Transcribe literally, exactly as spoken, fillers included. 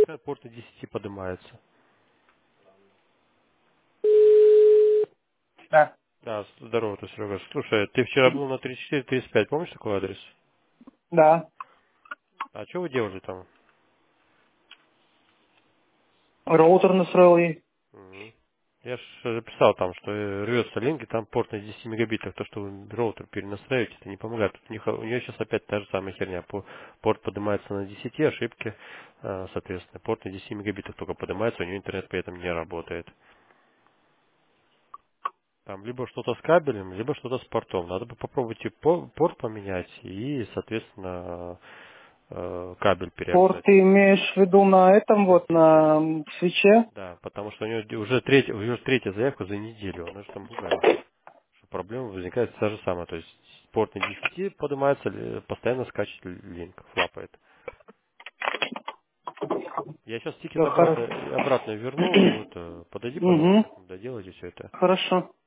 начинает порт на десяти поднимается. Да. Да, здорово, ты, Серега. Слушай, ты вчера был на тридцать четыре тридцать пять, помнишь такой адрес? Да. А что вы делали там? Роутер настроил ей. Мгм. Я же записал там, что э, рвется линк, и там порт на десяти мегабитах. То, что вы роутер перенастраиваете, это не помогает. Тут у, них, у нее сейчас опять та же самая херня. По- Порт поднимается на десяти, ошибки, э, соответственно. Порт на десяти мегабитах только поднимается, у нее интернет при этом не работает. Там либо что-то с кабелем, либо что-то с портом. Надо бы попробовать и по- порт поменять и, соответственно, э, кабель Порт переобрать. ты имеешь в виду на этом вот, Да, на м, свече? да, потому что у нее уже третья, у нее третья заявка за неделю, она же там ругается. Что проблема возникает та же самая, то есть порт на десяти поднимается, ли- постоянно скачет линк, флапает. Я сейчас тикет Все обратно, хорошо. обратно верну, вот, э, подойди, Угу. пожалуйста, доделайте все это. Хорошо.